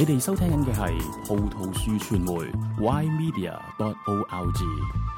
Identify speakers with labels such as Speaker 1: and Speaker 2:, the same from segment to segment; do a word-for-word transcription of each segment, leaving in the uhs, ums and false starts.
Speaker 1: 你哋收聽緊嘅係葡萄樹傳媒 Y Media dot O R G。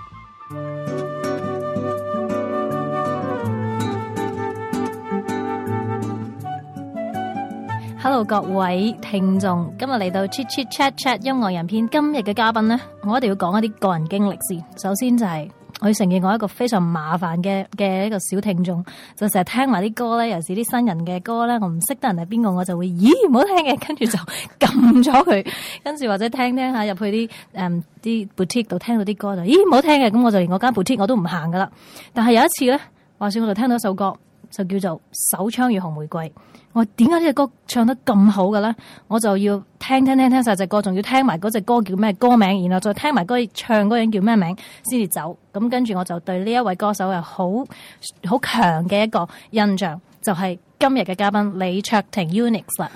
Speaker 2: Hello 各位聽眾，今日嚟到 Chit Chit Chat Chat 音樂人篇，今日嘅嘉賓呢，我一定要講一啲個人經歷先。首先就係、是、我要承認我一個非常麻煩嘅嘅一個小聽眾，就成日聽埋啲歌咧，尤其是啲新人嘅歌咧，我唔識得人係邊個，我就會咦唔好聽嘅，跟住就撳咗佢，跟住或者聽聽下入去啲誒啲 boutique 度聽到啲歌就咦唔好聽嘅，咁我就連我間 boutique 我都唔行噶啦。但係有一次咧，話說我就聽到一首歌，就叫做《手槍與紅玫瑰》。我點解呢隻歌唱得咁好嘅咧？我就要聽聽聽聽晒隻歌，仲要聽埋嗰隻歌叫咩歌名，然後再聽埋嗰唱嗰人叫咩名先至走。咁跟住我就對呢一位歌手有好好強嘅一個印象，就係、是、今日嘅嘉賓李卓庭 Unix 啦。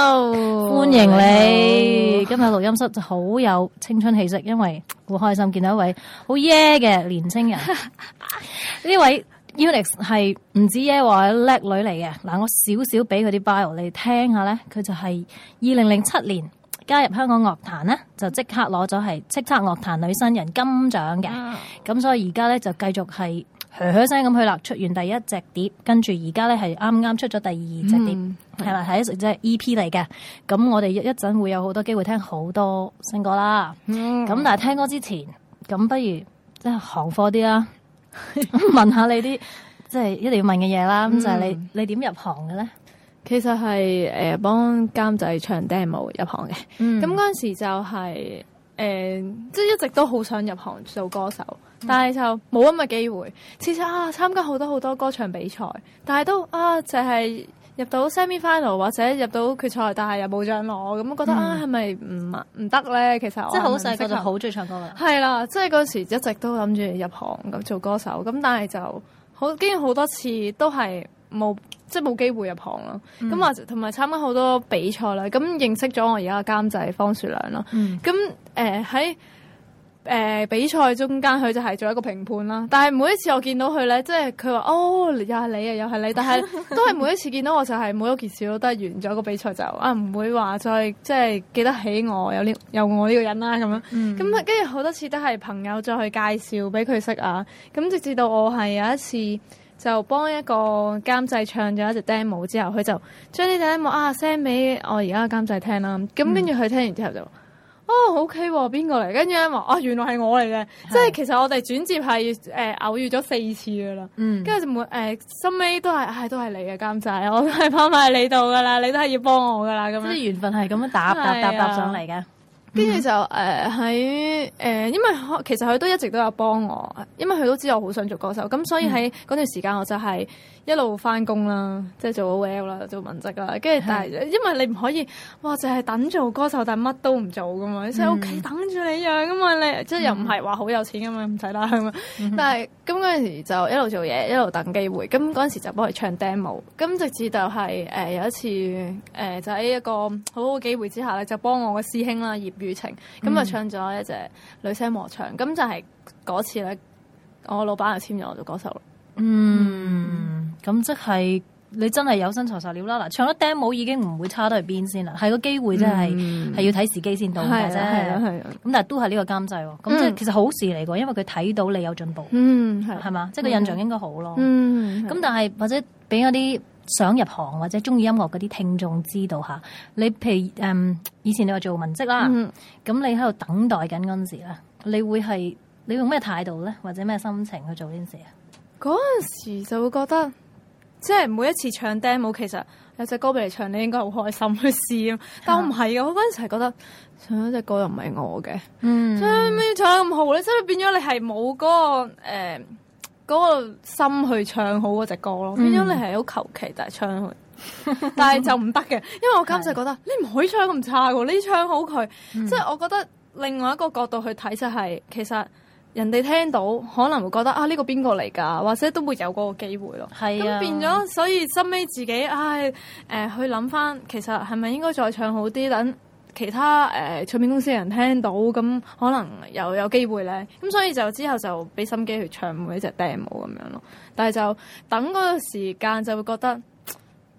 Speaker 3: Hello，
Speaker 2: 歡迎你。今日錄音室就好有青春氣息，因為好開心見到一位好耶嘅年青人。呢位Unix 係唔止耶話叻女嚟嘅，嗱我少少俾佢啲 bio 你聽下咧，佢就係二零零七年加入香港樂壇咧，就即刻攞咗係叱咤樂壇女新人金獎嘅，咁、oh. 所以而家咧就繼續係噓噓聲咁去啦，出完第一隻碟，跟住而家咧係啱啱出咗第二隻碟，係啦係一隻 E P 嚟嘅，咁我哋一陣會有好多機會聽好多新歌啦，咁、mm. 但係聽歌之前，咁不如即係行貨啲啦。問下你啲即係一定要問嘅嘢啦，咁、嗯、就係你你點入行嘅咧？
Speaker 3: 其實係誒幫監製唱 demo 入行嘅，咁嗰陣時就係、是、誒、呃、即係一直都好想入行做歌手，嗯、但係就冇咁嘅機會。次次啊參加好多好多歌唱比賽，但係都啊就係、是。入到 semi final 或者入到決賽，但係又冇獎攞，咁覺得、嗯、啊係咪唔唔得咧？其實我
Speaker 2: 即係好細個就好中意唱歌噶。
Speaker 3: 係啦，即係嗰時一直都諗住入行咁做歌手，咁但係就好經好多次都係冇即係冇機會入行咯。咁或同埋參加好多比賽啦，咁認識咗我而家嘅監製方樹良啦。咁誒喺誒、呃，比賽中間佢就係做一個評判啦，但係每一次我見到佢咧，即係佢話哦，又係你啊，又係你，但係都係每一次見到我就係冇一件事都得，完咗個比賽就啊唔會話再即係記得起我有呢有我呢個人啦咁樣，咁跟住好多次都係朋友再去介紹俾佢識啊，咁直至到我係有一次就幫一個監製唱咗一隻 demo 之後，佢就將呢隻 demo 啊 send 俾我而家嘅監製聽啦，咁跟住佢聽完之後就。哦 ，OK 喎，邊個嚟？跟住咧話，啊，原來係我嚟嘅，即係其實我哋轉接係誒、呃、偶遇咗四次噶啦，跟住就每誒收尾都係，唉、哎，都係你嘅監製，我都係拋埋喺你度噶啦，你都係要幫我噶啦，咁樣，
Speaker 2: 即係緣分係咁樣搭搭搭搭上嚟嘅。
Speaker 3: 跟住就誒喺誒，因為其實佢都一直都有幫我，因為佢都知我好想做歌手，咁所以喺嗰段時間我就係一路翻工啦，即係做 O L 啦，做文職啦，跟住但係因為你唔可以，哇，就係等做歌手，但係乜都唔做噶嘛，即係屋企等住你養噶嘛，你即係又唔係話好有錢噶嘛，唔使啦咁嘛，但係咁嗰陣時就一路做嘢，一路等機會，咁嗰陣時就幫佢唱 demo，咁直至就係誒有一次誒就喺一個好好嘅機會之下咧，就幫我嘅師兄啦葉雨晴，咁啊唱咗一隻女聲合唱，咁就係嗰次咧，我老闆就簽咗我做歌手啦。
Speaker 2: 嗯，咁、嗯、即係你真係有身材材料啦。嗱，唱咗 demo 已經唔會差得去邊先啦，係個機會真係係要睇時機先到嘅啫。係啊係啊，咁但係都係呢個監製，咁、嗯、即係其實好事嚟㗎，因為佢睇到你有進步。嗯，係係嘛，即係個印象應該好咯。嗯，咁但係或者俾嗰啲想入行或者中意音樂嗰啲聽眾知道下，你譬如誒、嗯、以前你話做文職啦，咁、嗯、你喺度等待緊嗰陣時咧，你會係你用咩態度咧，或者咩心情去做呢件事啊？
Speaker 3: 嗰陣時就會覺得，即係每一次唱 demo， 其實有隻歌俾你唱，你應該好開心去試。但我唔係嘅，我嗰陣時係覺得唱一隻歌又唔係我嘅，嗯，唱咩唱得咁好咧？即係變咗你係冇嗰個誒嗰、呃嗰個心去唱好嗰隻歌咯，變咗你係好求其就係唱佢，但係就唔得嘅，因為我監製覺得你唔可以唱咁差嘅，你唱好佢。嗯、即係我覺得另外一個角度去睇就係、是、其實。人哋聽到可能會覺得啊，呢個邊個嚟㗎，或者都會有嗰個機會咯。係啊，咁變咗，所以收尾自己唉誒、呃、去諗翻，其實係咪應該再唱好啲，等其他誒、呃、唱片公司嘅人聽到，咁可能又有機會咧。咁所以就之後就俾心機去唱每一隻 demo 咁樣咯。但係就等嗰個時間就會覺得。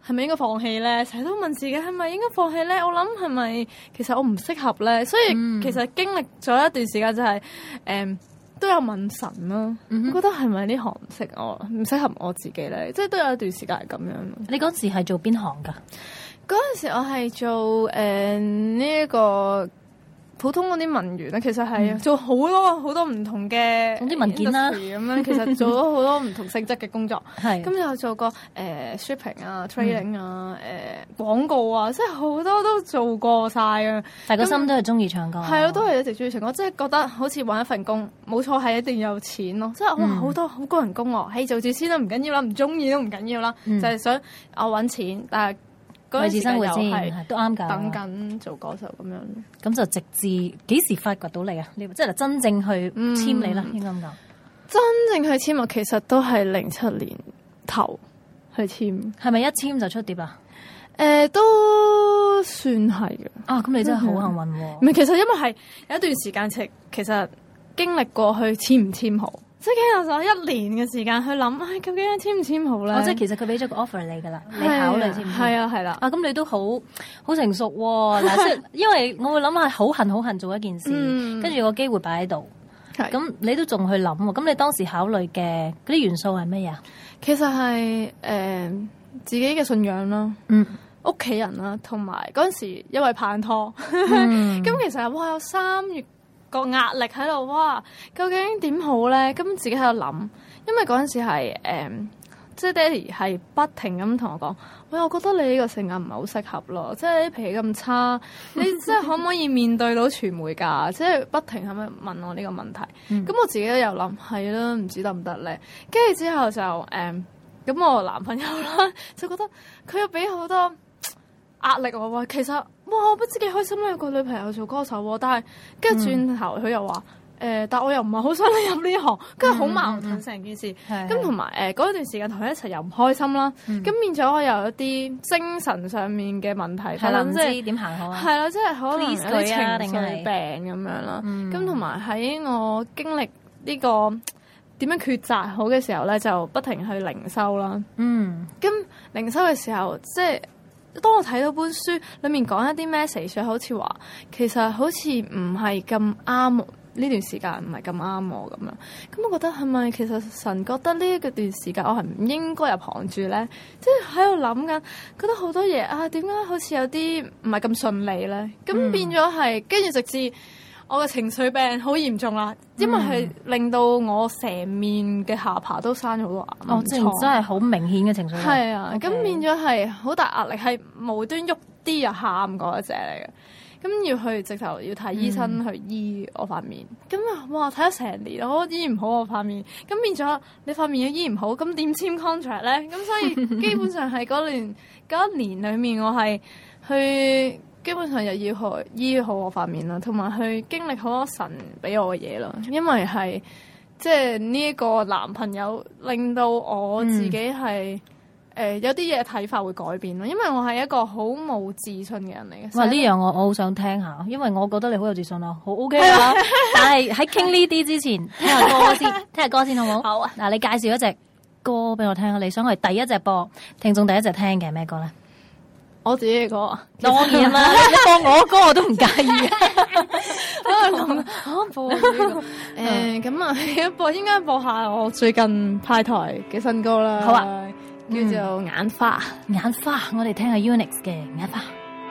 Speaker 3: 係咪應該放棄咧？成日都問自己係咪應該放棄咧？我諗係咪其實我唔適合咧？所以其實經歷咗一段時間就係、是、誒、嗯、都有問神咯，嗯、我覺得係咪呢行唔適我唔適合我自己咧？即係都有一段時間係咁樣。
Speaker 2: 你嗰時係做邊行㗎？
Speaker 3: 嗰陣時我係做誒呢一個普通嗰啲文員咧，其實係做好多好多唔同嘅
Speaker 2: 總之文件啦
Speaker 3: 咁樣，其實做咗好多唔同性質嘅工作。
Speaker 2: 係
Speaker 3: 咁有做過誒、呃、shipping 啊、trading 啊、誒、呃、廣告啊，即係好多都做過晒啊。
Speaker 2: 但係個心都係中意唱歌。
Speaker 3: 係咯，都係一直中意唱歌，即係覺得好似揾一份工，冇錯係一定要有錢咯。即係哇，好多好高人工喎，係做住先都唔緊要啦，唔中意都唔緊要啦，嗯、就係想我揾錢，但係。維持生活先，都啱㗎。等緊做歌手咁樣，
Speaker 2: 咁就直至幾時發掘到你啊？你即係真正去簽你啦，嗯、應該咁講。
Speaker 3: 真正去簽啊，其實都係零七年頭去簽。
Speaker 2: 係咪一簽就出碟啊？
Speaker 3: 誒、呃，都算係嘅。
Speaker 2: 啊，咁你真係好幸運喎、啊！
Speaker 3: 唔係，其實因為係有一段時間，其其實經歷過去簽唔簽好。即係其實我一年嘅時間去諗，唉、哎，究竟簽唔簽好咧？
Speaker 2: 哦，即係其實佢俾咗個 offer 你㗎啦，你考慮簽唔簽？
Speaker 3: 係啊，係啦。
Speaker 2: 啊，咁你都好好成熟喎。嗱，即係因為我會諗係好恨好恨做一件事，跟住、嗯、個機會擺喺度。咁是你都仲去諗喎？咁你當時考慮嘅嗰啲元素係咩嘢？其實係誒、
Speaker 3: 呃、自己嘅信仰啦，嗯，屋企人啦，同埋嗰陣時因為拍拖，咁、嗯、其實哇有三月。個壓力喺度，哇！究竟點好咧？咁自己喺度諗，因為嗰陣時係誒、嗯，即係爹哋係不停咁同我講，喂，我覺得你呢個性格唔係好適合咯，即係你脾氣咁差，你即係可唔可以面對到傳媒㗎？即係不停咁樣問我呢個問題。咁、嗯、我自己都有諗，係啦，唔知得唔得咧？跟住之後就誒，咁、嗯、我男朋友啦，就覺得佢又俾好多壓力我喎，其實哇，我不知幾開心啦，有個女朋友做歌手喎，但係跟住轉頭佢又話誒、呃，但我又唔係好想你入呢行，跟住好矛盾成、嗯、件事。咁同埋誒嗰段時間同佢一齊又唔開心啦，咁、嗯、變咗我有一啲精神上面嘅問題，
Speaker 2: 係啦，唔知點行好啊？
Speaker 3: 係啦，即係可能有啲情緒病咁樣啦。咁同埋喺我經歷呢、這個點樣抉擇好嘅時候咧，就不停去靈修啦。嗯，咁靈修嘅時候即係。當我睇到本書裏面講一啲 message，好似話其實好似唔係咁啱呢段時間，唔係咁啱我咁樣。咁我覺得係咪其實神覺得呢一個段時間我係唔應該入行住咧？即係喺度諗緊，覺得好多嘢啊，點解好似有啲唔係咁順利咧？咁、嗯、變咗係跟住直至我嘅情緒病好嚴重啦，因為係令到我成面嘅下巴都生咗好多癌。
Speaker 2: 哦，即係真係好明顯嘅情緒病。
Speaker 3: 係啊，咁 Okay. 變咗係好大壓力，係無端喐啲又喊嗰一隻嚟嘅。咁要去直頭要睇醫生去醫我塊面。咁啊、嗯，哇！睇咗成年，我醫唔好我塊面。咁變咗你塊面又醫唔好，咁點簽 contract 咧？咁所以基本上係嗰年嗰一年裡面，我係去。基本上又要去醫好我塊面啦，同埋去經歷好多神俾我嘅嘢咯。因為係即係呢一個男朋友令到我自己係誒、嗯呃、有啲嘢睇法會改變咯。因為我係一個好冇自信嘅人嚟嘅。哇！呢樣我我好想聽下，因為我覺得你好有自信啊，好 OK 啊。但係喺傾呢啲之前，聽下歌先，聽下歌先好唔好？好啊！嗱，你介紹一隻歌俾我聽，你想係第一隻播聽眾第一隻聽嘅咩歌咧？我自己嘅歌，當然啦，你播我歌我都唔介意嘅。啊，播呢個誒，咁啊，播應該播下我最近派台嘅新歌啦。好啊，叫做眼花，眼花，我哋聽下 Unix 嘅眼花。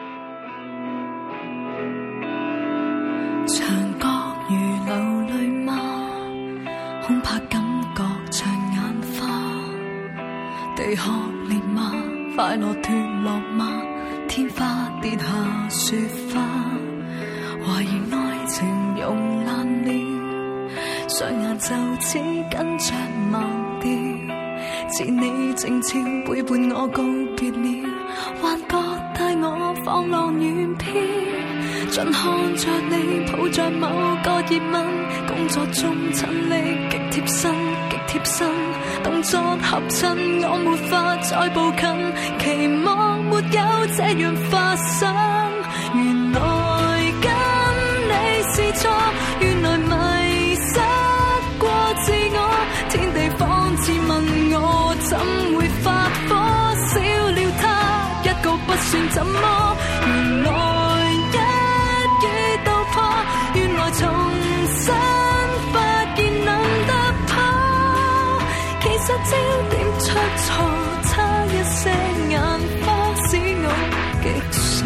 Speaker 4: 牆角如流淚嗎？恐怕感覺像眼花，地殼裂嗎？快樂脫落嗎？天花跌下雪花，懷疑愛情溶爛了，雙眼就似跟着盲掉，似你靜悄背叛我告別了，幻覺帶我放浪遠飄，盡看着你抱着某個熱吻，工作中親昵極貼身極貼身，動作合襯我沒法再步近，期望沒有這樣發生，原來跟你是錯，原來迷失過自我，天地仿似問我怎會發火，少了他算怎麼？原來一語道破，原來重新發現能突破。其實焦點出錯，差一些眼花使我極傻。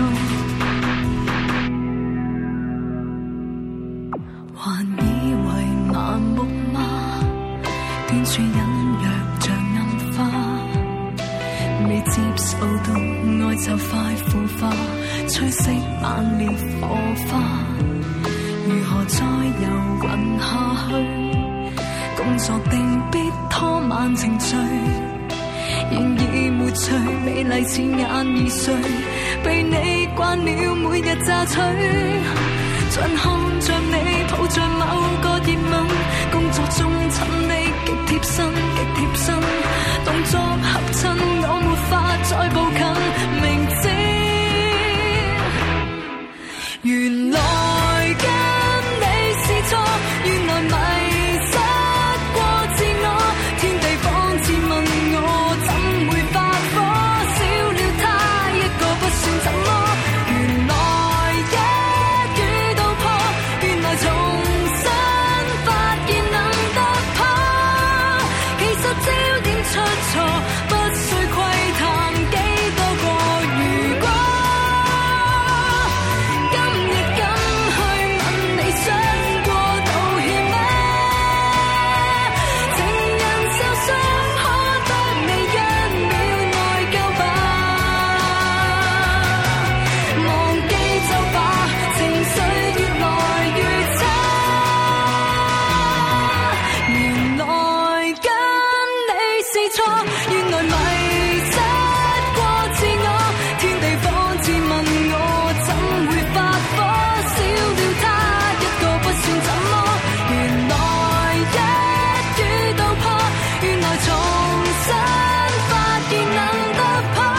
Speaker 4: 還以為麻木嗎？斷處隱約像暗花，未接受到愛就快腐化，吹熄猛烈火花。如何再遊魂下去？工作定必拖慢程序，然而沒趣，美麗似眼而睡，被你慣了每日榨取。盡看着你抱着某個熱吻，工作中親你極貼身極貼身，動作合襯我沒法再步近，明知原來跟你是錯，原來迷失過自我，天地方自問我怎會發火，少了他一個不算怎麼。原來一語道破，原來重新發現能突破。其實焦點出錯，不需窺探幾多個如果。今日敢去問你想過道歉咩？情人受傷可得你一秒內疚吧？忘記就罷，情緒越來越差。原來跟你是錯，原來迷失過自我，天地方自問我怎會發火，少了他一個不算怎麼。原來一語道破，原來重新發現能突破。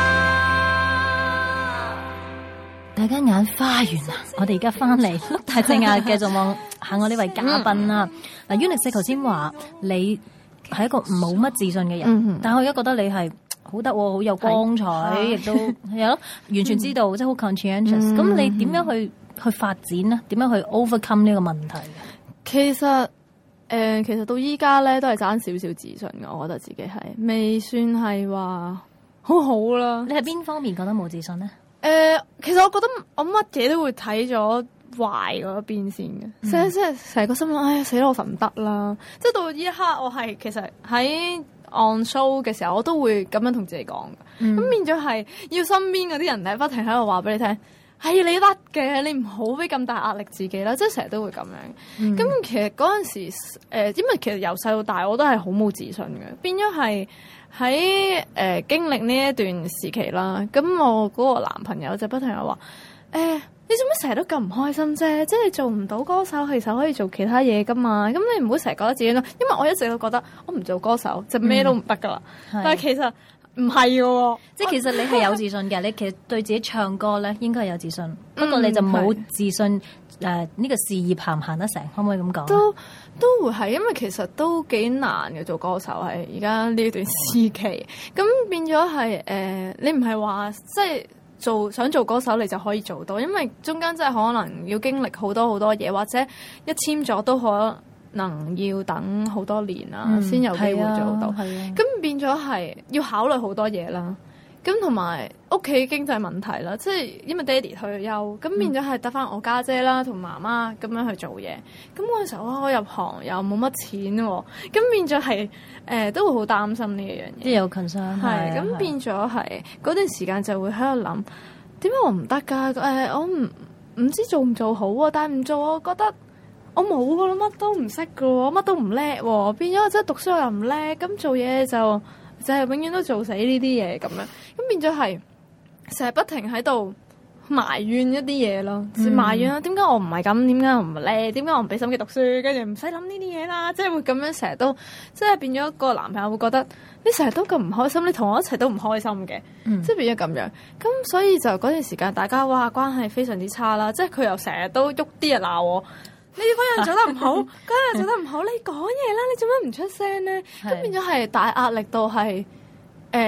Speaker 2: 大家眼花完啦，我哋而家翻嚟碌大隻眼，繼續望下我呢位嘉賓啦。嗱，Eunice頭先話你係一個冇乜自信嘅人，
Speaker 3: 嗯
Speaker 2: 但係我而家覺得你係好得喎，好有光彩，亦都係咯，完全知道，即係好 conscientious。咁你點樣去去發展咧？點樣去 overcome 呢個問題？
Speaker 3: 其實誒、呃，其實到依家咧都係爭少少自信嘅，我覺得自己係未算係話好好啦。
Speaker 2: 你係邊方面覺得冇自信咧？
Speaker 3: 誒、呃，其實我覺得我乜嘢都會睇咗壞嗰邊先嘅，即係即係成個心諗，唉死啦，我實唔得啦！即係到呢一刻，我係其實喺 on show 嘅時候，我都會咁樣同自己講嘅。咁、嗯、變咗係要身邊嗰啲人咧，不停喺度話俾你聽，係你得嘅，你唔好俾咁大壓力自己啦。即係成日都會咁樣。咁、嗯、其實嗰陣時，誒、呃，因為其實由細到大我都係好冇自信嘅，變咗係。喺誒、呃、經歷呢一段時期啦，咁我嗰個男朋友就不停又話：誒、欸，你做乜成日都咁唔開心啫？即係你做唔到歌手，其實可以做其他嘢噶嘛。咁你唔好成日覺得自己咯，因為我一直都覺得我唔做歌手就咩都唔得噶啦。嗯、但係其實唔係嘅，
Speaker 2: 即係其實你係有自信嘅，你其實對自己唱歌咧應該係有自信，不過你就冇自信。誒、呢、呃這個事業行唔行得成？可唔可以咁講？
Speaker 3: 都都會係，因為其實都幾難嘅做歌手係而家呢段時期，咁變咗係誒，你唔係話即係做想做歌手你就可以做到，因為中間真係可能要經歷好多好多嘢，或者一簽咗都可能要等好多年啊，先、嗯、有機會做到。咁、啊啊、變咗係要考慮好多嘢啦。咁同埋屋企經濟問題啦，即係因為爹哋退休，咁變咗係得翻我家姐啦同媽媽咁樣去做嘢。咁嗰陣時候我入行又冇乜錢喎，咁變咗係誒都會好擔心呢一樣嘢。
Speaker 2: 即係有 concern
Speaker 3: 係咁變咗係嗰段時間就會喺度諗點解我唔得㗎？誒、呃、我唔唔知做唔做好啊，但係唔做我覺得我冇㗎啦，乜都唔識㗎喎，乜都唔叻喎，變咗即係讀書我又唔叻，咁做嘢就。就係永遠都做死呢啲嘢咁樣，咁變咗係成日不停喺度埋怨一啲嘢咯，嗯、埋怨啊點解我唔係咁，點解我唔叻，點解我唔俾心機讀書，跟住唔使諗呢啲嘢啦，即係會咁樣成日都，即係變咗個男朋友會覺得你成日都咁唔開心，你同我一齊都唔開心嘅，嗯、即係變咗咁樣，咁所以就嗰段時間大家哇關係非常之差啦，即係佢又成日都喐啲人鬧我。你嗰樣做得唔好，嗰樣做得唔好，你講嘢啦，你做乜唔出聲咧？咁變咗係大壓力到係誒，佢、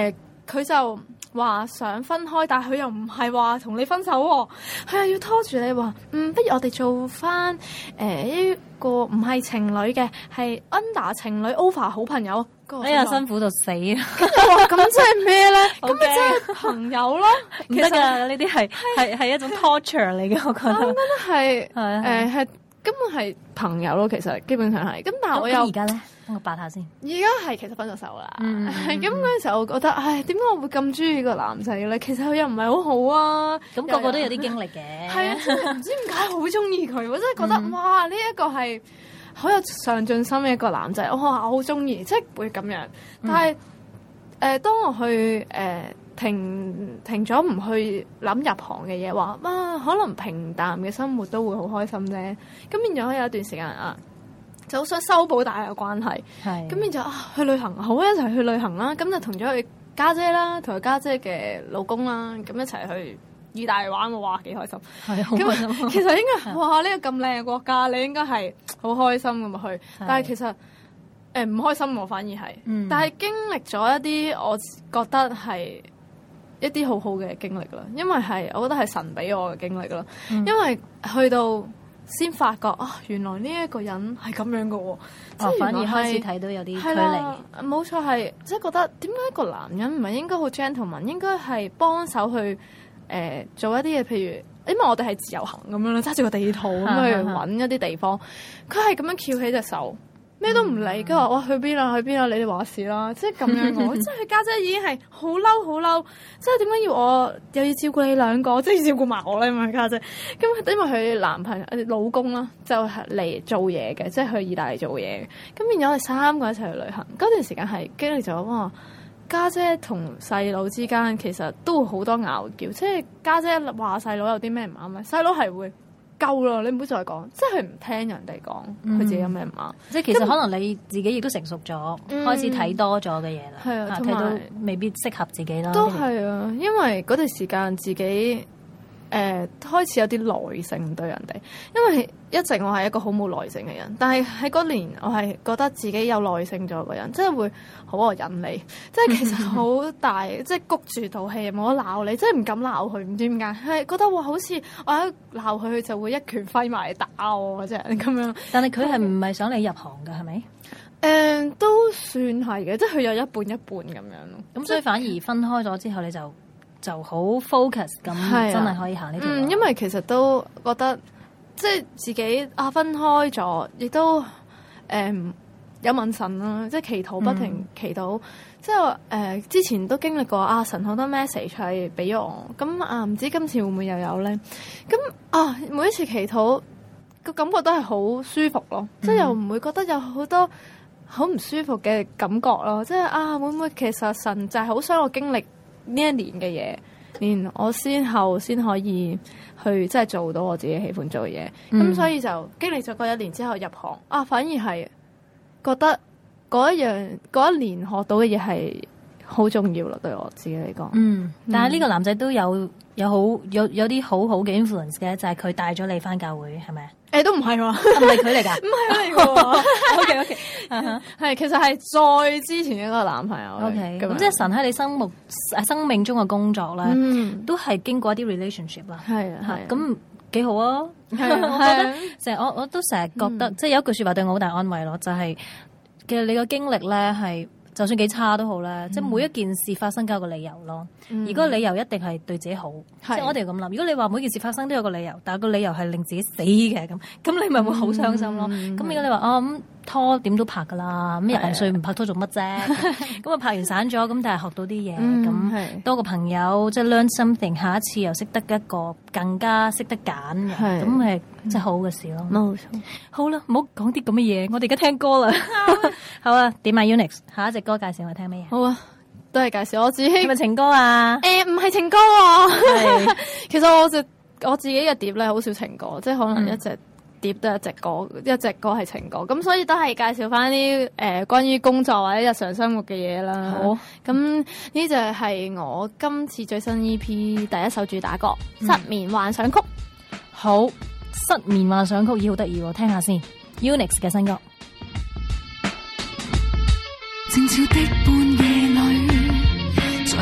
Speaker 3: 佢就話想分開，但係佢又唔係話同你分手喎，佢又要拖住你話，嗯，不如我哋做翻誒一個唔係情侶嘅，係 under 情侶 over 好朋友。
Speaker 2: 哎呀，辛苦到死啊！
Speaker 3: 哇，咁即係咩咧？咁咪
Speaker 2: 好驚
Speaker 3: 即係朋友咯。
Speaker 2: 唔得㗎，呢啲係係係一種 torture 嚟嘅，我覺得。
Speaker 3: 我覺得係
Speaker 2: 係啊
Speaker 3: 誒係根本係朋友咯，其實基本上係。咁但係我又
Speaker 2: 咁而家咧，等我八下先。
Speaker 3: 而家係其實分咗手啦。
Speaker 2: 嗯
Speaker 3: 係咁嗰陣時候，我覺得唉，點解我會咁中意個男仔咧？其實佢又唔係好好啊。
Speaker 2: 咁個個都有啲經歷嘅。
Speaker 3: 係啊，真係唔知點解好中意佢，我真係覺得、
Speaker 2: 嗯
Speaker 3: 哇！呢、一個係好有上進心嘅一個男仔，我話我好中意，即係會咁樣。但係誒、呃，當我去誒、呃、停停咗唔去諗入行嘅嘢，話啊可能平淡嘅生活都會好開心啫。咁變咗有一段時間啊，就好想修補大家嘅關係。
Speaker 2: 係。
Speaker 3: 咁變咗啊，去旅行好，一齊去旅行啦。咁就同咗佢家姐啦，同佢家姐嘅老公啦，咁一齊去意大利玩喎，哇幾開心！
Speaker 2: 係好開心。
Speaker 3: 咁其實應該哇呢、個咁靚嘅國家，你應該係好開心咁去。但係其實誒唔、開心我反而係，
Speaker 2: 嗯
Speaker 3: 但係經歷咗一啲我覺得係一啲好好嘅經歷啦。因為係我覺得係神俾我嘅經歷啦。
Speaker 2: 嗯
Speaker 3: 因為去到先發覺啊，原來呢一個人係咁樣嘅喎，即係
Speaker 2: 哦反而
Speaker 3: 原來係
Speaker 2: 開始睇到有啲距
Speaker 3: 係
Speaker 2: 離。
Speaker 3: 啦，冇錯係，即係覺得點解一個男人唔係應該好 gentleman，應該係幫手去誒、呃、做一啲嘢，譬如因為我哋係自由行咁樣啦，揸住個地圖咁去揾一啲地方，佢係咁樣翹起隻手，咩都唔理，跟住話哇去邊啊去邊啊，你哋話事啦，即係咁樣我，即係佢家姐已經係好嬲好嬲，即係點解要我又要照顧你兩個，即係要照顧埋我咧？因為家姐，咁因為佢男朋友老公啦，就係嚟做嘢嘅，即係去意大利做嘢嘅，咁變咗我哋三個一齊去旅行，嗰段時間係經歷咗哇。家姐同細佬之間其實都會好多拗撬，即係家姐話細佬有啲咩唔啱咧，細佬係會夠啦，你唔好再講，即係佢唔聽人哋講，佢自己有咩唔啱。
Speaker 2: 即係其實可能你自己亦都成熟咗，
Speaker 3: 嗯
Speaker 2: 開始睇多咗嘅嘢啦，
Speaker 3: 係啊
Speaker 2: 嚇睇到
Speaker 3: 同埋
Speaker 2: 未必適合自己啦。
Speaker 3: 都
Speaker 2: 呢啲
Speaker 3: 係啊，因為嗰段時間自己誒、呃、開始有啲耐性對人哋，因為一直我係一個好冇耐性嘅人，但係喺嗰年我係覺得自己有耐性咗個人，即係會好我忍你，即係其實好大，即係谷住道氣，冇得鬧你，即係唔敢鬧佢，唔知點解係覺得哇，好似我一鬧佢，佢就會一拳揮埋嚟打我啫咁樣。
Speaker 2: 但係佢係唔係想你入行㗎？係咪？
Speaker 3: 誒、呃、都算係嘅，即係佢有一半一半咁樣咯。
Speaker 2: 咁所以反而分開咗之後，你就就好 focus 咁，
Speaker 3: 係啊
Speaker 2: 真係可以行呢條路。
Speaker 3: 嗯，因為其實都覺得即係自己啊分開咗，亦都誒、嗯、有問神啦，即係祈禱不停祈禱，嗯、即係誒、呃、之前都經歷過啊神好多 message 係俾咗我，咁啊唔知今次會唔會又有咧？咁啊每一次祈禱個感覺都係好舒服咯，嗯、即係又唔會覺得有好多好唔舒服嘅感覺咯，即係啊會唔會其實神就係好想我經歷呢一年嘅嘢，連我先後先可以去即係做到我自己喜歡做嘅嘢，咁、嗯、所以就經歷咗嗰一年之後入行啊，反而係覺得嗰一樣嗰一年學到嘅嘢係好重要咯，對我自己嚟講。
Speaker 2: 嗯，但係呢個男仔都有有好有有啲好好嘅 influence 嘅，就係佢帶咗你返教會，係咪啊？
Speaker 3: 誒都唔係喎，
Speaker 2: 唔係佢嚟㗎，
Speaker 3: 唔係佢嚟㗎。
Speaker 2: OK OK，
Speaker 3: 係其實係再之前一個男朋友。
Speaker 2: OK，
Speaker 3: 咁
Speaker 2: 咁即係神喺你生目生命中嘅工作咧，
Speaker 3: 嗯
Speaker 2: 都係經過一啲 relationship 啦。
Speaker 3: 係啊係啊
Speaker 2: 咁幾好啊！
Speaker 3: 係啊
Speaker 2: 我覺得成日我我都成日覺得，即係有一句説話對我好大安慰咯，就係其實你個經歷咧係。就算幾差都好啦，嗯、即係每一件事發生都有個理由咯。嗯、而嗰個理由一定係對自己好，是即係我哋咁諗。如果你話每件事發生都有個理由，但係個理由係令自己死嘅咁，咁你咪會好傷心咯。咁、嗯、如果你話哦咁拖點都拍㗎啦，咁廿零歲唔拍拖做乜啫？咁啊拍完散咗，咁但係學到啲嘢，咁、嗯、多個朋友即係 learn something，下一次又識得一個更加識得揀嘅，咁係即係好嘅事咯。冇錯、嗯，好啦，唔好講啲咁嘅嘢，我哋而家聽歌啦。好啊，點啊 Unix， 下一隻歌介紹我聽咩嘢？
Speaker 3: 好啊，都係介紹我自己。
Speaker 2: 係咪情歌啊？
Speaker 3: 誒唔係情歌啊，係其實我隻我自己嘅碟咧好少情歌，即係可能一隻碟都係一隻歌，一隻歌係情歌，咁所以都係介紹翻啲誒關於工作或者日常生活嘅嘢啦。好，咁呢就係我今次最新 E P 第一首主打歌《嗯、失眠幻想曲》。
Speaker 2: 好，失眠幻想曲，咦好得意喎，聽下先 Unix 嘅新歌。
Speaker 4: 靜悄的半夜裏，在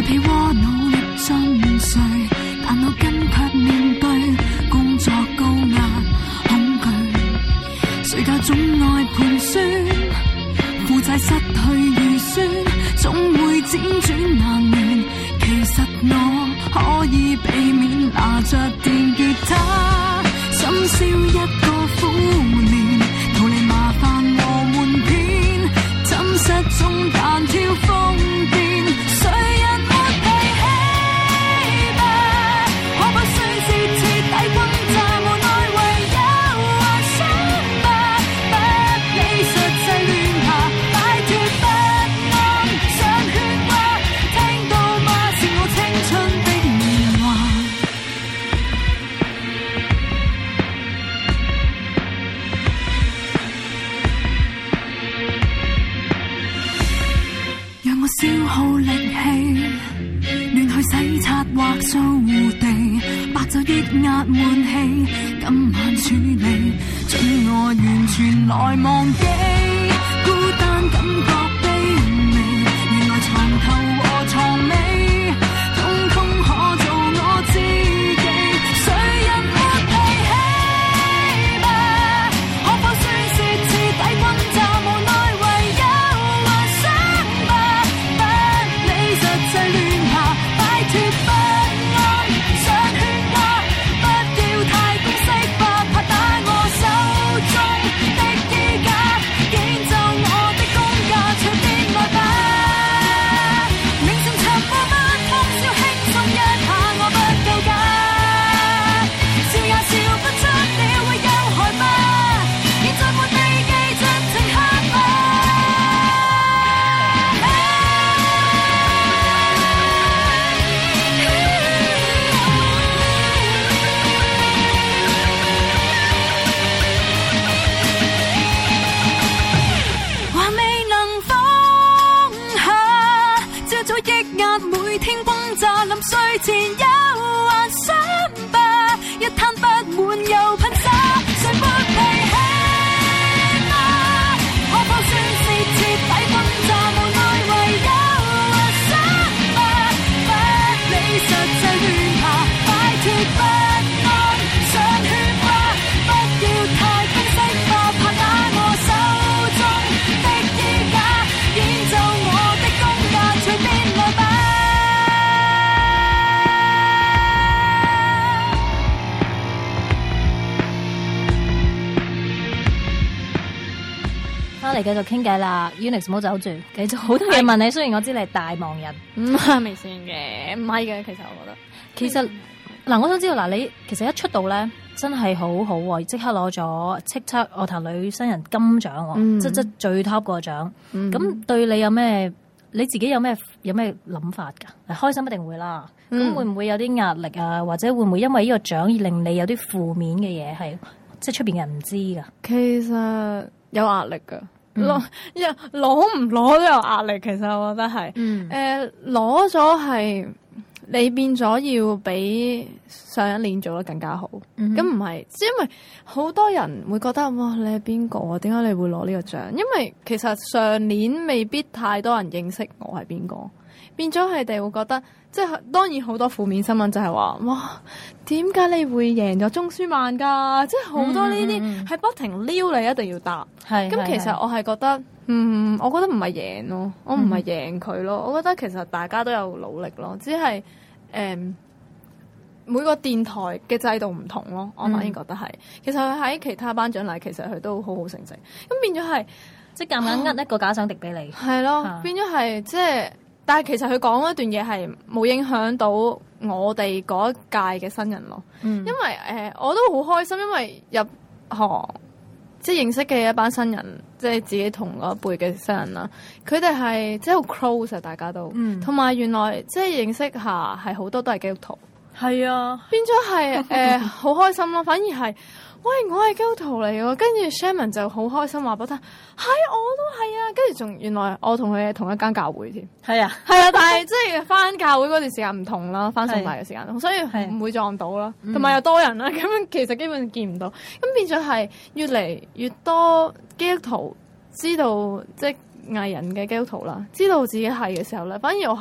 Speaker 4: 被窩努力進睡，但腦筋卻面對工作高壓恐懼，睡覺總愛盤算，負債失去預算，總會輾轉難眠。其實我可以避免拿着電吉他，深宵一個苦練，逃離麻煩和悶片，寢室中彈跳瘋癲，誰人沒脾氣吧？可否宣泄徹底轟炸？無奈唯有幻想吧，不理實際亂下，擺脫不安，想喧嘩，聽到嗎？是我青春的年華。讓我消耗力氣，亂去洗刷或掃地，白晝抑壓悶氣，今晚處理，准我完全來忘記，孤單感覺卑微，原來床頭和床尾，通通可做我知己，誰人沒脾氣吧？可否宣泄徹底轟炸？無奈唯有幻想吧，不理實際亂下，擺脫不安，想喧嘩，不要太公式化，拍打我手中的衣架，演奏我的功架，隨便來吧。寧靜沉默不通宵，輕鬆一下，我不夠假，笑也笑不出了，會有害吧？現在沒地記，盡情黑吧。還未能放下，朝早抑壓，每天轟炸，臨睡前有幻想吧，一灘不滿又噴灑，誰沒脾氣嗎？可否宣泄徹底轟炸？無奈唯有幻想吧，不理實際亂下，擺脫不安，想喧嘩，不要太公式化，拍打我手中的衣架，演奏我的功架，隨便來吧。
Speaker 2: 翻嚟繼續傾偈啦 ，Eunice 唔好走住，繼續好多嘢問你。雖然我知你係大忙人，
Speaker 3: 唔係未算嘅，唔係嘅，其實我覺得。
Speaker 2: 其實嗱，我想知道嗱，你其實一出道咧，真係好好喎，即刻攞咗叱咤樂壇女新人金獎喎，
Speaker 3: 嗯
Speaker 2: 即即最 top 個獎。咁、
Speaker 3: 嗯
Speaker 2: 對你有咩？你自己有咩有咩諗法㗎？開心一定會啦。咁、
Speaker 3: 嗯
Speaker 2: 會唔會有啲壓力啊？或者會唔會因為呢個獎而令你有啲負面嘅嘢係即係出邊人唔知㗎？
Speaker 3: 其實有壓力㗎，
Speaker 2: 嗯
Speaker 3: 攞一攞唔攞都有壓力。其實我覺得係，
Speaker 2: 嗯
Speaker 3: 誒攞咗係你變咗要比上一年做得更加好。
Speaker 2: 嗯
Speaker 3: 咁唔係，因為好多人會覺得哇，你係邊個啊？點解你會攞呢個獎？因為其實上年未必太多人認識我係邊個，變咗佢哋會覺得，即係當然好多負面新聞就係話，哇，點解你會贏咗鍾舒漫㗎？即係好多呢啲係不停撩你，一定要答。
Speaker 2: 係
Speaker 3: 咁其實我係覺得，嗯，我覺得唔係贏咯，我唔係贏佢咯，我覺得其實大家都有努力咯，只係誒、嗯、每個電台嘅制度唔同咯，我反而覺得係。其實佢喺其他頒獎禮，其實佢都好好成績，咁變咗係
Speaker 2: 即係夾硬呃一個假想敵俾你。
Speaker 3: 係咯，
Speaker 2: 啊
Speaker 3: 變咗係即係，但係其實佢講嗰段嘢係冇影響到我哋嗰一屆嘅新人咯，
Speaker 2: 嗯
Speaker 3: 因為誒、呃、我都好開心，因為入行。即係認識嘅一班新人，即係自己同嗰一輩嘅新人啦。佢哋係即係好 close 啊，大家都，同埋、嗯、原來即係認識下係好多都係基督徒，
Speaker 2: 係啊，
Speaker 3: 變咗係誒好開心咯。反而係，喂，我係基督徒嚟嘅，跟住 Sherman 就好開心話俾我聽，係我都係啊。跟住仲原來我同佢係同一間教會添，
Speaker 2: 係啊，
Speaker 3: 係啊，但係即係翻教會嗰段時間唔同啦，翻崇拜嘅時間，所以唔會撞到啦，同埋又多人啦，咁樣其實基本見唔到，咁變咗係越嚟越多基督徒知道即係藝人嘅基督徒啦，知道自己係嘅時候咧，反而我係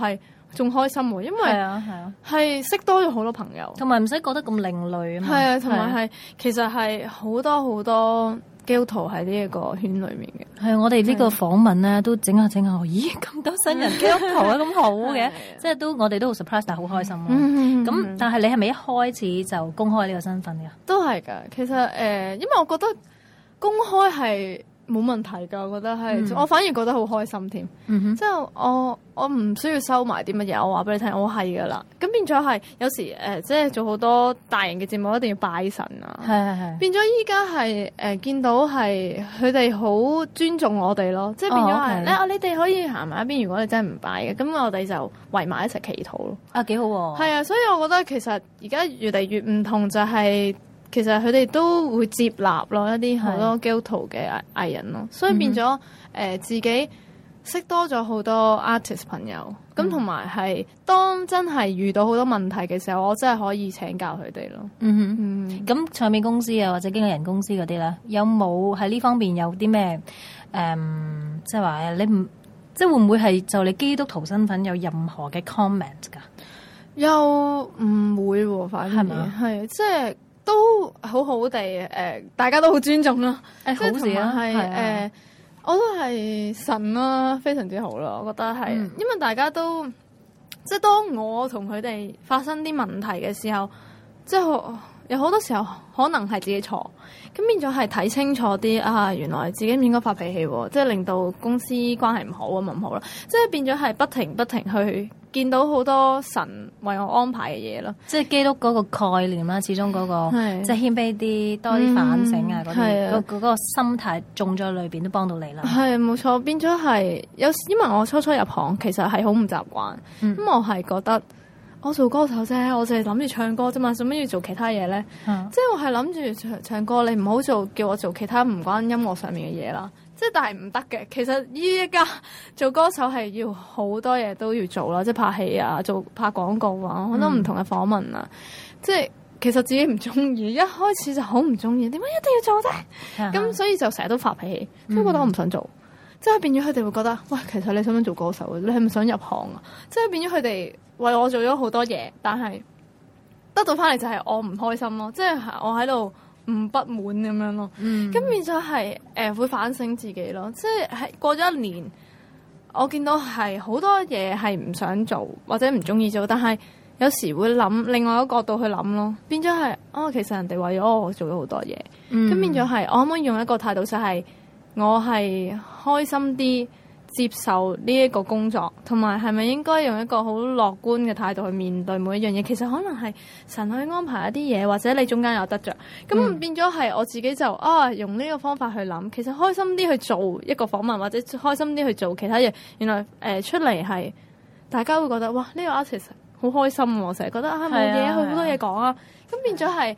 Speaker 3: 仲開心喎，因為
Speaker 2: 係啊係啊，
Speaker 3: 係識多咗好多朋友，
Speaker 2: 同埋唔使覺得咁另類啊嘛。
Speaker 3: 係啊，同埋係其實係好多好多基督徒喺呢一個圈裏面嘅。
Speaker 2: 係啊，我哋呢個訪問咧都整下整下，咦咁多新人基督徒啊，咁好嘅，即係都我哋都好 surprise，但係好開心咯。
Speaker 3: 嗯
Speaker 2: 咁但係你係咪一開始就公開呢個身份㗎？
Speaker 3: 都係㗎，其實誒、呃，因為我覺得公開係冇問題㗎，我覺得係，嗯、我反而覺得好開心添。
Speaker 2: 嗯哼，
Speaker 3: 即係我我唔需要收埋啲乜嘢，我話俾你聽，我係㗎啦。咁變咗係有時誒、呃，即係做好多大型嘅節目一定要拜神啊。
Speaker 2: 係係係。變
Speaker 3: 變咗依家係誒見到係佢哋好尊重我哋咯，即係變咗係咧，你哋可以行埋一邊。如果你真係唔拜嘅，咁我哋就圍埋一齊祈禱咯。
Speaker 2: 啊，幾好喎！
Speaker 3: 係啊，所以我覺得其實而家越嚟越唔同就係、是。其實佢哋都會接納咯一啲好多基督徒嘅藝人咯，所以變咗誒、呃、自己識多咗好多 artist 朋友，咁同埋係當真係遇到好多問題嘅時候，我真係可以請教佢哋咯。
Speaker 2: 嗯哼，
Speaker 3: 嗯，
Speaker 2: 咁唱片公司啊或者經紀人公司嗰啲咧，有冇喺呢方面有啲咩誒，即係話你唔即係會唔會係就你基督徒身份有任何嘅 comment 㗎？
Speaker 3: 又唔會喎，反而
Speaker 2: 係咪
Speaker 3: 係即係。都好好地誒、呃，大家都好尊重啦。誒、欸，好事啊，係誒、呃，我都係神啦，非常之好啦。我覺得係，嗯、因為大家都即係當我同佢哋發生啲問題嘅時候，即係有好多時候可能係自己錯，咁變咗係睇清楚啲啊，原來自己唔應該發脾氣喎，即係令到公司關係唔好啊，咪唔好啦。即係變咗係不停不停去。見到好多神為我安排嘅嘢咯，
Speaker 2: 即係基督嗰個概念啦，始終嗰、嗰個
Speaker 3: 是
Speaker 2: 即係謙卑啲，多啲反省啊嗰啲，嗰
Speaker 3: 嗰
Speaker 2: 嗰個心態種咗裏邊都幫到你啦。
Speaker 3: 係冇錯，變咗係有，因為我初初入行其實係好唔習慣，咁、嗯、我係覺得我做歌手啫，我淨係諗住唱歌啫嘛，做咩要做其他嘢咧？嗯、即係我係諗住唱唱歌，你唔好做叫我做其他唔關音樂上面嘅嘢啦。即係但係唔得嘅，其實依家做歌手係要好多嘢都要做啦，即係拍戲啊，做拍廣告啊，好多唔同嘅訪問啊。嗯、即係其實自己唔中意，一開始就好唔中意，點解一定要做啫？咁、嗯、所以就成日都發脾氣，即係覺得我唔想做。嗯、即係變咗佢哋會覺得，喂，其實你想唔想做歌手啊？你係咪想入行啊？即係變咗佢哋為我做咗好多嘢，但係得到翻嚟就係我唔開心咯。即係我喺度。唔不滿咁樣咯，咁、嗯、變咗係誒會反省自己咯，即係係過咗一年，我見到係好多嘢係唔想做或者唔中意做，但係有時會諗另外一個角度去諗咯，變咗係哦，其實人哋為咗我做咗好多嘢，咁、嗯、變咗係我可唔可以用一個態度就係我係開心啲接受呢一個工作，同埋係咪應該用一個好樂觀嘅態度去面對每一樣嘢？其實可能係神去安排一啲嘢，或者你中間有得着，咁、嗯、變咗係我自己就啊用呢個方法去諗，其實開心啲去做一個訪問，或者開心啲去做其他嘢。原來誒、呃、出嚟係大家會覺得哇呢、呢個 artist 好開心喎，成日覺得啊冇嘢，佢好、啊、多嘢講啊，咁變咗係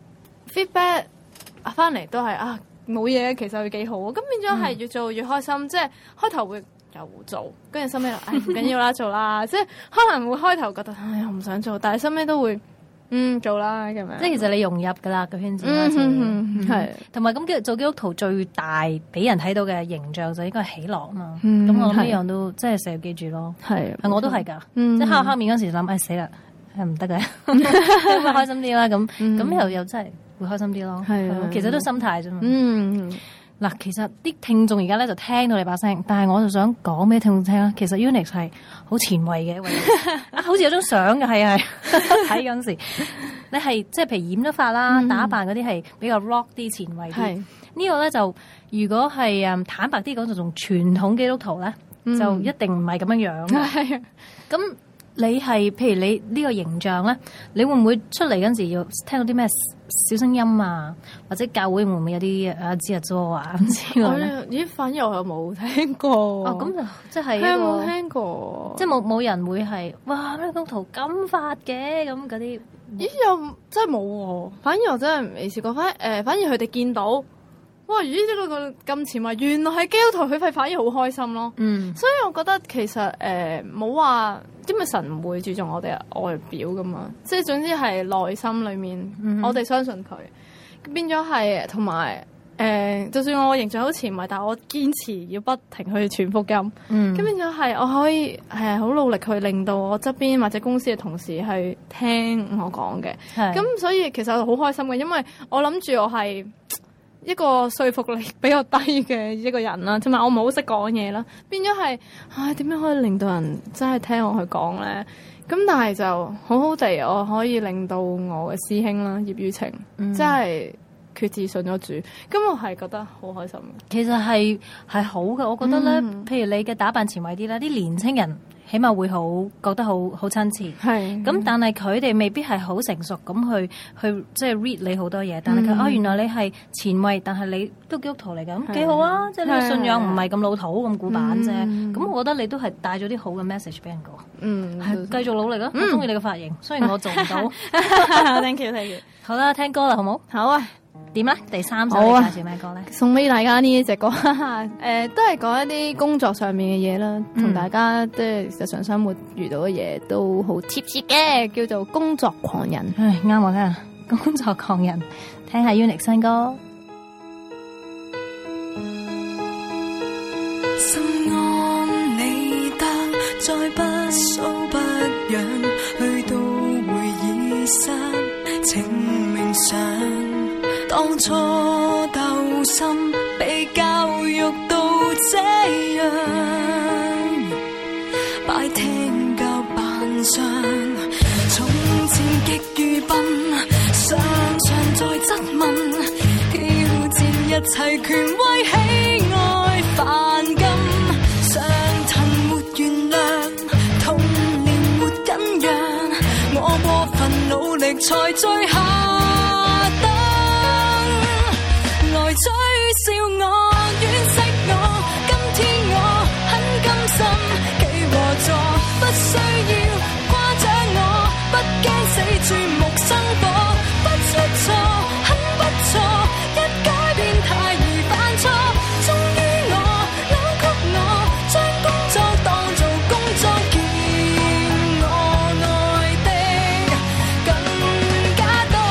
Speaker 3: feedback 翻嚟都係啊。冇嘢，其實佢幾好，咁變咗係越做越開心，嗯、即係開頭會又做，跟住收尾，唉唔緊要啦，做啦，即係可能會開頭覺得唉我唔想做，但係收尾都會嗯做啦咁樣。即係其實你融入噶啦個圈子開始，係同埋咁做基督徒最大俾人睇到嘅形象就應該係喜樂啊嘛。咁、嗯、我諗呢樣都即係成日記住咯。係，我都係噶，嗯、即係黑黑面嗰時諗，唉死啦，係唔得嘅，咁啊開心啲啦，咁咁又又真係。會開心啲咯，係啊，其實都心態啫嘛。嗯，嗱，其實啲聽眾而家咧就聽到你把聲，但係我就想講俾聽眾聽啦。其實 Eunice 係好前衛嘅，啊，好似有張相嘅，係係睇嗰陣時，你係即係譬如染咗髮啦，嗯、打扮嗰啲係比較 rock 啲前衛啲。係呢個咧就如果係誒坦白啲講，就從傳統基督徒咧，嗯、就一定唔係咁樣樣嘅。係咁。你係譬如你呢個形象咧，你會唔會出嚟嗰陣時要聽到啲咩小聲音啊？或者教會會唔會有啲啊知啊咗啊咁之類咧？ 咦，反而我又冇聽過。
Speaker 2: 哦，咁就即係
Speaker 3: 係冇聽過，
Speaker 2: 即係冇冇人會係哇咩宗徒金髮嘅咁嗰啲？
Speaker 3: 咦，又真係冇喎。反而我真係未試過。反誒、呃，反而佢哋見到。哇！咦，呢個咁前衛，原來係基督徒，佢反而好開心咯。嗯，所以我覺得其實誒冇話，因為神唔會注重我哋外表噶嘛，即係總之係內心裏面，嗯、哼我哋相信佢，變咗係同埋誒，就算我形象好前衞，但係我堅持要不停去傳福音。
Speaker 2: 嗯，
Speaker 3: 咁變咗係我可以係好努力去令到我側邊或者公司嘅同事去聽我講嘅。
Speaker 2: 係
Speaker 3: 咁所以其實我好開心嘅，因為我諗住我係一個說服力比較低嘅一個人啦，同埋我唔係好識講嘢啦，變咗係唉點樣可以令到人真係聽我去講咧？咁但係就好好地，我可以令到我嘅師兄啦葉雨晴，
Speaker 2: 嗯
Speaker 3: 真係決志信咗主，咁我係覺得好開心嘅。
Speaker 2: 其實係係好嘅，我覺得咧，
Speaker 3: 嗯
Speaker 2: 譬如你嘅打扮前衛啲啦，啲年青人起碼會好覺得好好親切。
Speaker 3: 係
Speaker 2: 咁但係佢哋未必係好成熟咁去去即係 read 你好多嘢，但係佢、
Speaker 3: 嗯
Speaker 2: 哦原來你係前衛，但係你都基督徒嚟㗎，咁
Speaker 3: 係
Speaker 2: 幾好啊！即係你嘅信仰唔係咁老土咁古板啫。
Speaker 3: 嗯
Speaker 2: 咁、我覺得你都係帶咗啲好嘅 message 俾人個，
Speaker 3: 嗯
Speaker 2: 係繼續努力啦！我中意你嘅髮型，雖然我做唔到。
Speaker 3: ，thank you，thank you。
Speaker 2: 好啦，聽歌啦，好冇？
Speaker 3: 好啊，
Speaker 2: 點咧？第三首
Speaker 3: 好啊
Speaker 2: 你介紹咩歌咧？
Speaker 3: 送俾大家呢一隻歌，誒、都係講一啲工作上面嘅嘢啦，同、
Speaker 2: 嗯
Speaker 3: 大家即係日常生活遇到嘅嘢都好貼切嘅，叫做工作狂人。
Speaker 2: 唉，啱我聽啊！工作狂人，聽下 Unix 新歌。
Speaker 4: 心安理得，再不騷不癢，去到會議室，請冥想。當初鬥心，被教育到這樣，擺聽教扮相，從前極愚笨，常常在質問，挑戰一切權威喜愛犯禁，上騰沒原諒，童年沒忍讓，我過分努力才最下等，來取笑我，惋惜我，今天我很甘心，企和坐，不需要誇獎我，不驚死注目生火，不出錯，很不錯，一改變太易犯錯，終於我扭曲我，將工作當做工作，見我愛的更加多，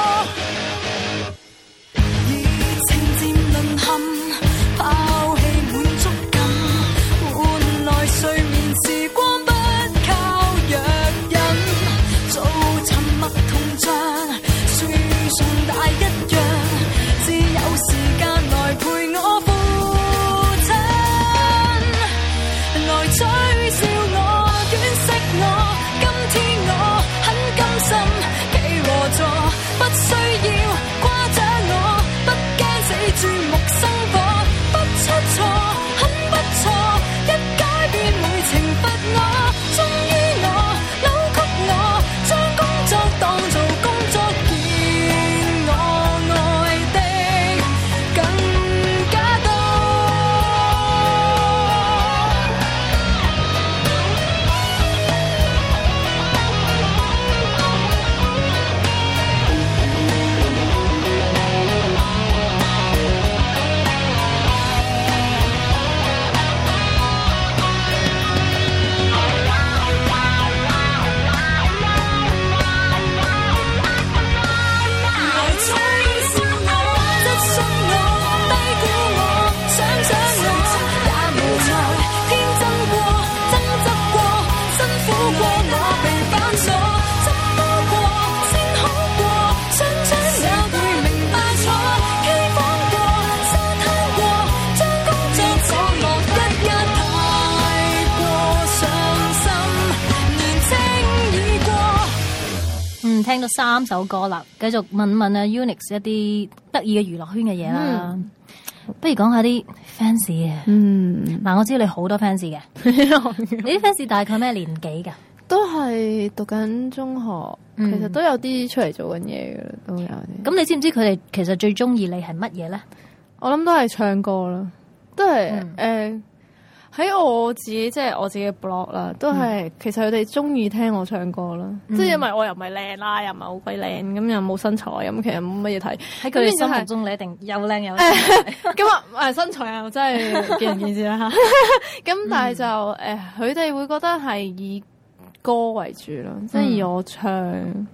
Speaker 4: 熱情漸淪陷，拋棄滿足感，換來睡眠時光不靠藥引，做沉默銅像，樹上大一樣，只有時間來陪我父親，來取笑我，惋惜我，今天我很甘心，企和坐，不需要誇獎我，不驚死注目生火，不出錯，很不錯，一改變會懲罰我，終於我扭曲我，將工作當做工作，見我愛的更加多。來取笑我，質詢我，低估我，想想我，也無奈，天真過，爭執過，辛苦過，我被反鎖，怎麼過先好過？想將也會明白錯，欺謊過，沙灘過，將工作錯落一一太過傷心，年青已過。
Speaker 2: 嗯，聽到三首歌啦，繼續問問啊 Unix 一啲得意嘅娛樂圈嘅嘢啦。不如講下啲 fans 嘅。
Speaker 3: 嗯，
Speaker 2: 嗱，我知道你好多 fans 嘅，你啲 fans 大概咩年紀㗎？
Speaker 3: 都係讀緊中學，
Speaker 2: 嗯
Speaker 3: 其實都有啲出嚟做緊嘢嘅啦，都有啲。
Speaker 2: 咁你知唔知佢哋其實最中意你係乜嘢咧？
Speaker 3: 我諗都係唱歌啦，都係
Speaker 2: 嗯
Speaker 3: 誒喺我自己即係我自己嘅 blog 啦，都係、其實佢哋中意聽我唱歌啦，
Speaker 2: 嗯
Speaker 3: 即係因為我又唔係靚啦，又唔係好鬼靚，咁又冇身材，咁其實冇乜嘢睇。
Speaker 2: 喺佢哋心目
Speaker 3: 咁
Speaker 2: 中你一定又靚又
Speaker 3: 誒
Speaker 2: 靚。
Speaker 3: 咁啊誒身材啊真係見仁見智啦嚇。咁但係就誒佢哋會覺得係以歌為主咯，即係以我唱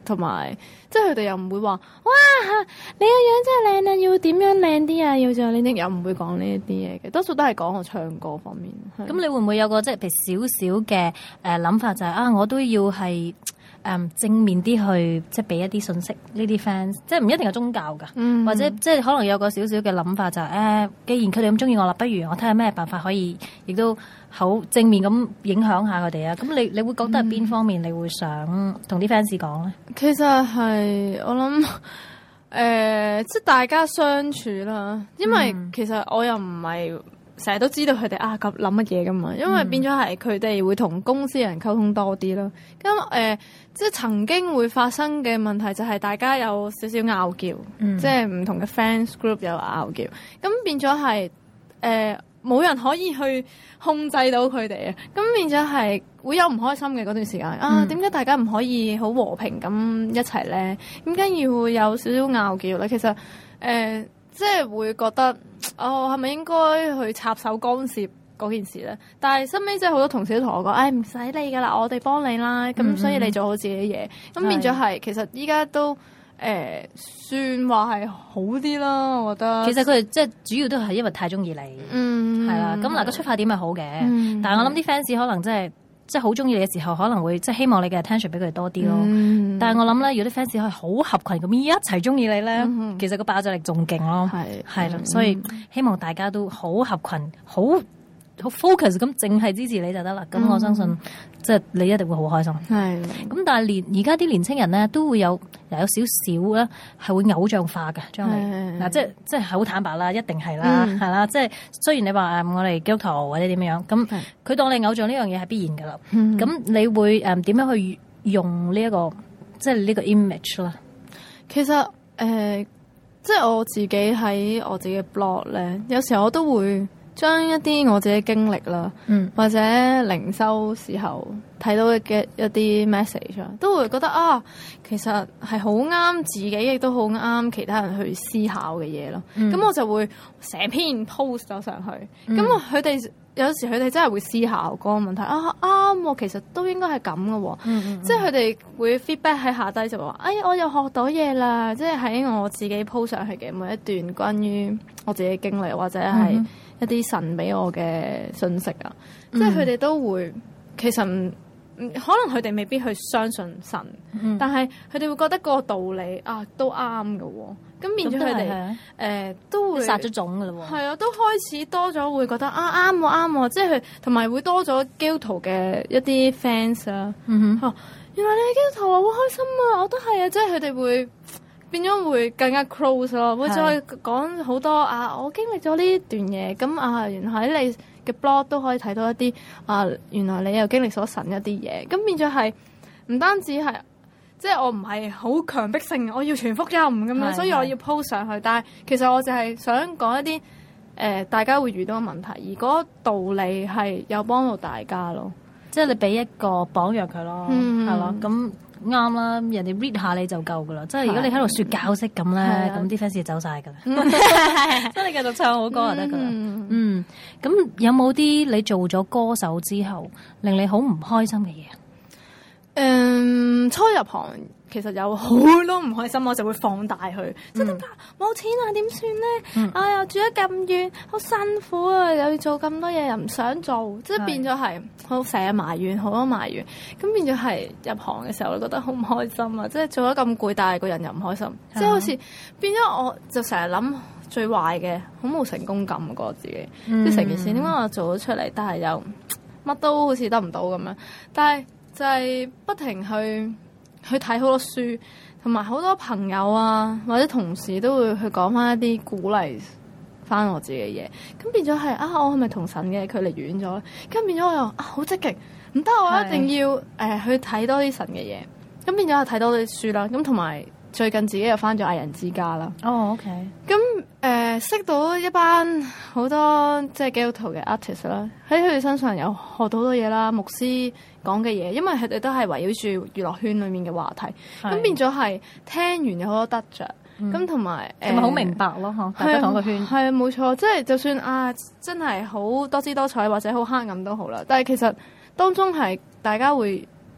Speaker 3: 同埋即係佢哋又唔會話哇你個樣真係靚啊，要點樣靚啲啊，要就呢啲，又唔會講呢一啲嘢嘅，多數都係講我唱歌方面。
Speaker 2: 咁你會唔會有個即係譬如少少嘅誒諗法，就係、是、啊我都要係。誒、um, 正面啲去即係俾一啲信息呢啲 fans，即係唔一定係宗教㗎，嗯、或者即係可能有個少少嘅諗法就係、是、誒、啊，既然佢哋咁中意我啦，不如我睇下咩辦法可以亦都好正面咁影響下佢哋啊！咁你你會覺得係邊方面你會想同啲 fans 講咧？
Speaker 3: 其實係我諗誒、呃，即係大家相處啦，因為其實我又唔係。成日都知道佢哋啊咁諗乜嘢噶嘛，因為變咗係佢哋會同公司人溝通多啲啦。咁誒、呃，即係曾經會發生嘅問題就係大家有少少拗撬，嗯、即係唔同嘅 fans group 有拗撬，咁變咗係誒冇人可以去控制到佢哋啊。咁變咗係會有唔開心嘅嗰段時間、嗯、啊，點解大家唔可以好和平咁一齊咧？點解要會有少少拗撬咧？其實誒、呃，即係會覺得。哦，係咪應該去插手干涉嗰件事咧？但係身尾即係好多同事都同我講，誒唔使理噶啦，我哋幫你啦。咁、嗯、所以你做好自己嘅嘢，咁變咗係其實依家都誒、呃、算話係好啲啦。我覺得
Speaker 2: 其實佢哋即係主要都係因為太中意你，嗯係啦。咁嗱個出發點係好嘅，嗯、但係我諗啲 fans 可能真係。即係好中意你嘅時候，可能會即係希望你嘅 attention 俾佢哋多啲咯。嗯、但係我諗咧，如果啲 fans 可以好合群咁一齊中意你咧，嗯、其實個爆炸力仲勁咯。係係啦，所以希望大家都好合群，好好 focus 咁，淨係支持你就得啦。咁、嗯、我相信即係你一定會好開心。係咁的，但係年而家啲年青人咧都會有又有少少咧係會偶像化嘅將嚟嗱，即係即係好坦白啦，一定係啦，係啦、嗯。即係雖然你話誒我哋基督徒或者點樣咁，佢的當你偶像呢樣嘢係必然噶啦。咁、嗯、你會誒點樣去用呢、這、一個即係呢個 image 啦？其實誒、呃，即係我自己喺我自己嘅 blog 咧，有時候我都會。將一啲我自己經歷啦，嗯、或者靈修時候睇到嘅一啲 message，都會覺得啊，其實係好啱自己，亦都好啱其他人去思考嘅嘢咯。咁、嗯、我就會成篇 post 咗上去。咁佢哋有時佢哋真係會思考嗰個問題啊，啱，其實都應該係咁嘅。嗯嗯、即係佢哋會 feedback 喺下低就話，哎，我又學到嘢啦！即係喺我自己 post 上去嘅每一段關於我自己經歷或者係。嗯一啲神俾我嘅信息啊，嗯、即係佢哋都會其實唔可能佢哋未必去相信神，嗯、但係佢哋會覺得個道理啊都啱嘅，咁變咗佢哋誒都會殺咗種嘅咯，係啊，都開始多咗會覺得啊啱喎啱喎，即係佢同埋會多咗基督徒嘅一啲 fans 啊，嗯哼，啊、原來你係基督徒啊，好開心啊，我都係啊，即係佢哋會。變咗會更加 close 咯，會再講好多啊！我經歷咗呢段嘢，咁啊，原來喺你嘅 blog 都可以睇到一啲啊，原來你又經歷咗神一啲嘢，咁變咗係唔單止係，即係我唔係好強迫性，我要傳福音咁樣，所以我要 post 上去。但係其實我就係想講一啲誒、呃，大家會遇到嘅問題，而嗰個道理係有幫到大家咯，即係你俾一個榜樣佢咯，係、嗯、咯，咁。啱啦，人哋 read 下你就夠噶啦，即係如果你喺度説教式咁咧，咁啲 fans 就走晒噶啦，真係繼續唱好歌就得噶啦。嗯，咁、嗯、有冇啲你做咗歌手之後令你好唔開心嘅嘢？嗯，初入行其實有好多唔開心，我就會放大佢，即係點解冇錢啊？點算咧？嗯、啊又住得咁遠，好辛苦啊！又要做咁多嘢，又唔想做，即係變咗係好成日埋怨，好多埋怨，咁變咗係入行嘅時候，我覺得好唔開心啊！即係做得咁攰，但係個人又唔開心，即係、嗯、好似變咗我就成日諗最壞嘅，好冇成功感覺得自己，即係成件事點解我做咗出嚟，但係又乜都好似得唔到咁樣，但係。就係不停去去睇好多書，同埋好多朋友啊或者同事都會去講翻一啲鼓勵翻我自己嘅嘢，咁變咗係啊，我係咪同神嘅距離遠咗咧？咁變咗我又啊好積極，唔得，我一定要誒是、呃、去睇多啲神嘅嘢，咁變咗係睇多啲書啦，咁同埋最近自己又翻咗藝人之家啦。哦、oh, OK，咁誒、呃、識到一班好多即係基督徒嘅 artist 啦，喺佢哋身上有學到好多嘢啦，牧師講嘅嘢，因為佢哋都係圍繞住娛樂圈裏面嘅話題，咁是變咗係聽完有好多得着，咁同埋係咪好明白咯？嗬，大家同一個圈，係啊，冇錯，即係就算啊，真係好多姿多彩或者好黑暗都好啦，但係其實當中係大家會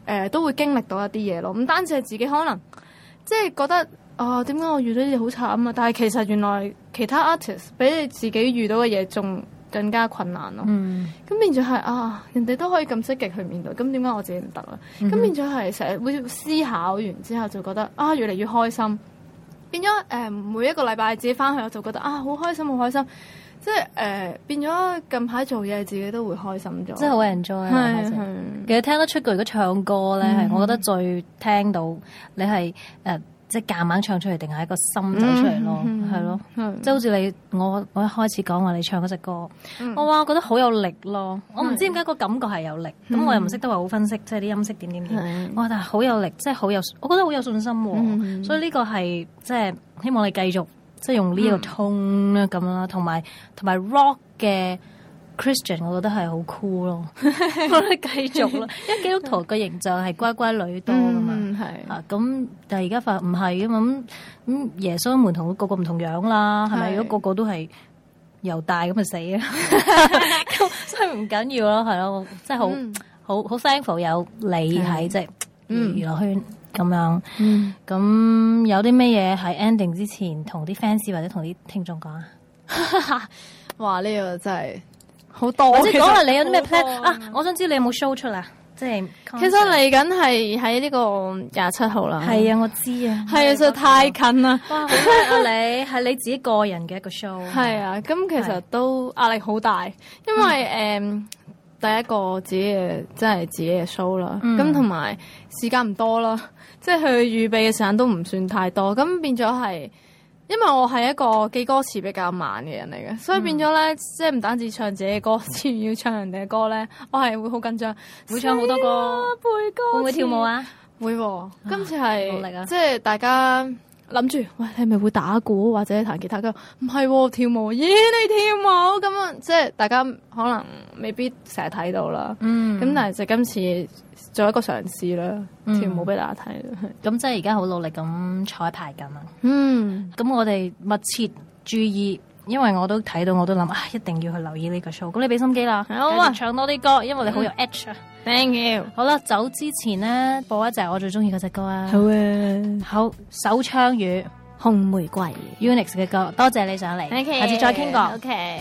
Speaker 3: 呃、都會經歷到一啲嘢咯，唔單止係自己可能即係覺得啊點解我遇到啲嘢好慘啊，但係其實原來其他 artist 比你自己遇到嘅嘢仲更加困難咯。咁、嗯、變咗係啊，人哋都可以咁積極去面對，咁點解我自己唔得啊？咁、嗯、變咗係成日會思考完之後就覺得啊，越嚟越開心。變咗誒、呃，每一個禮拜自己翻去我就覺得啊，好開心，好開心。即係誒、呃，變咗近排做嘢自己都會開心咗，
Speaker 2: 即係好 enjoy 啊！其實聽得出佢如果唱歌咧，係、嗯、我覺得最聽到你係誒。呃即係夾硬唱出嚟，定係一個心走出嚟咯，係咯，即係好似你我我一開始講話你唱嗰隻歌，嗯、我話我覺得好有力咯，我唔知點解個感覺係有力，咁、嗯、我又唔識得話好分析，即係啲音色點點點，我話但係好有力，即係好有，我覺得好有信心喎，嗯、所以呢個係即係希望你繼續即係用呢個 tone 咧咁啦，同埋同埋 rock 嘅。Christian 我覺得係好 cool 咯，我覺得繼續咯，因為基督徒嘅形象係乖乖女多噶嘛，嗯、啊咁，但係而家發唔係啊嘛，咁咁耶穌門徒個個唔同樣啦，係咪？如果個個都係猶大咁就死啊，所以唔緊要咯，係咯，即係好好好 thankful 有你喺即係娛樂圈咁樣，咁、嗯、有啲咩嘢喺 ending 之前同啲 fans 或者同啲聽眾講啊？
Speaker 3: 哇！呢、呢個真係〜好多，
Speaker 2: 或者講下你有啲咩 plan 啊？我想知你有冇 show 出啦，即係
Speaker 3: 其實嚟緊係喺呢個廿七號啦。
Speaker 2: 係啊，我知啊，
Speaker 3: 係啊，實在太近啦。
Speaker 2: 哇，好叻啊你！係你自己個人嘅一個 show。
Speaker 3: 係啊，咁其實都壓力好大，因為誒、嗯、第一個自己嘅即係自己嘅 show 啦，咁同埋時間唔多啦，即係佢預備嘅時間都唔算太多，咁變咗係。因為我係一個記歌詞比較慢嘅人嚟嘅，所以變咗咧，嗯、即係唔單止唱自己嘅歌詞，要唱人哋嘅歌咧，我係會好緊張，會唱好多歌，背歌詞，會唔會跳舞啊？會、啊，今次係努力啊！即係大家諗住，喂，你係咪會打鼓或者彈吉他？佢話唔係跳舞，咦，你跳舞咁啊！即係大家可能未必成日睇到啦，嗯，咁但係就今次。做一個嘗試啦，跳舞俾大家睇。
Speaker 2: 咁即係而家好努力咁彩排緊啊！
Speaker 3: 嗯，
Speaker 2: 咁我哋密切注意，因為我都睇到，我都諗啊，一定要去留意呢個 show。咁你俾心機啦，好啊，唱多啲歌，因為你好有 edge 啊。
Speaker 3: Thank you。好啦，
Speaker 2: 走之前呢，播一隻我最中意嗰隻歌啊。
Speaker 3: 好啊，
Speaker 2: 好，手槍與
Speaker 3: 紅玫瑰
Speaker 2: Unix 嘅歌，多謝你上嚟，okay, 下次再傾過。
Speaker 3: OK。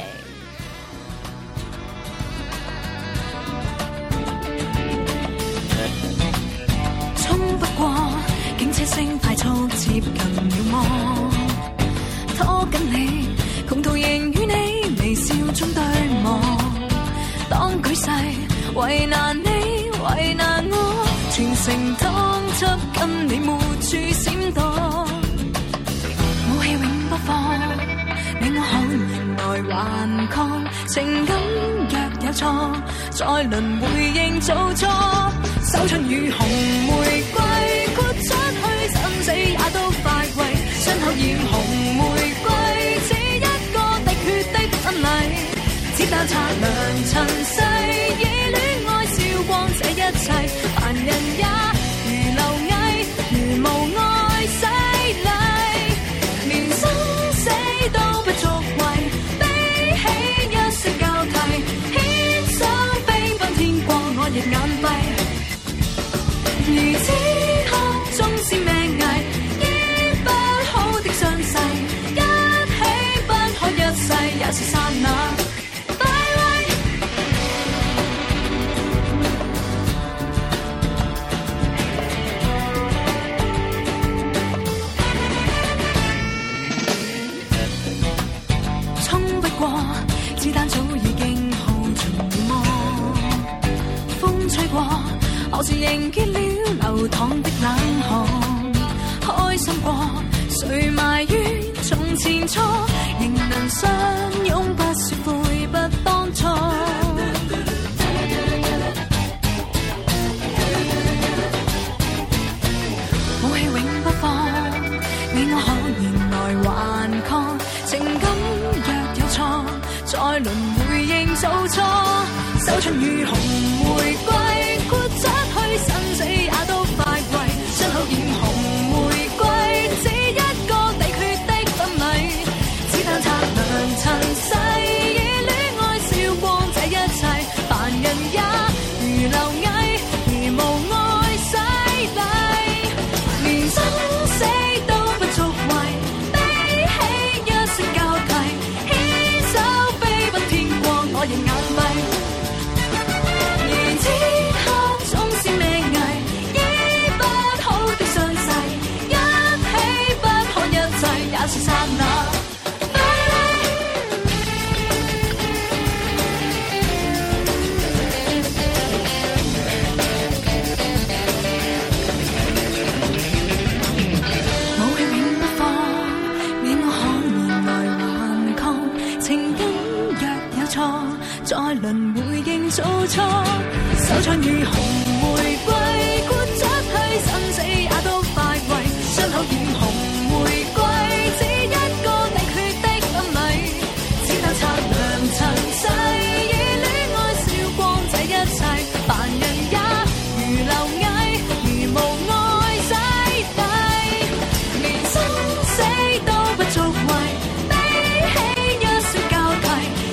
Speaker 4: 警車聲快速接近了麼？拖緊你，窮途仍與你微笑中對望。當舉世為難你，為難我，全城通緝跟你沒處閃躲。武器永不放，你我可原來頑抗。情感若有錯，再輪回應做錯。手槍與紅玫瑰。出去生死也都快慰，身後染紅玫瑰，只一個滴血的婚禮。子彈擦亮塵世，以戀愛笑光這一切。凡人也如螻蟻，如無愛洗禮，連生死都不足畏，比起一聲交替，牽手飛奔天國，我亦眼閉。如此縱是命危，醫不好的傷勢，一起不可一世，也是剎那快慰。衝不過，子彈早已經耗盡了麼？風吹過，何時凝結了流淌的冷汗？開心過，誰埋怨從前錯？仍能相擁，不說悔不當初。武器永不放，你我可原來頑抗。情感若有錯，再輪回應做錯。手槍與紅玫瑰，豁出去生死也都快慰。身後染紅玫瑰，只一個滴血的婚禮。子彈擦亮塵世，以戀愛笑光這一切。凡人也如螻蟻，而無愛是剎那。再輪回應做錯，手槍與紅玫瑰，豁出去生死也都快慰，傷口染紅玫瑰，只一個滴血的昏迷，只得擦亮塵世，以戀愛燒光這一切，凡人也如螻蟻，如無愛洗底，連生死都不足畏，比起一聲交替。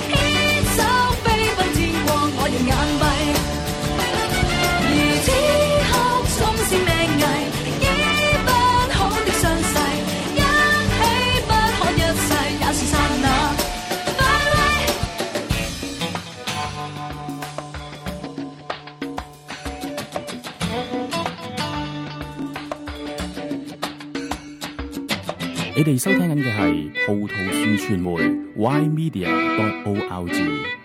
Speaker 4: 眼閉，而此刻總是命危，醫不好的傷勢，一起不可一世，也是剎那。
Speaker 1: 你哋收聽緊嘅係葡萄樹傳媒 Y Media dot O R G。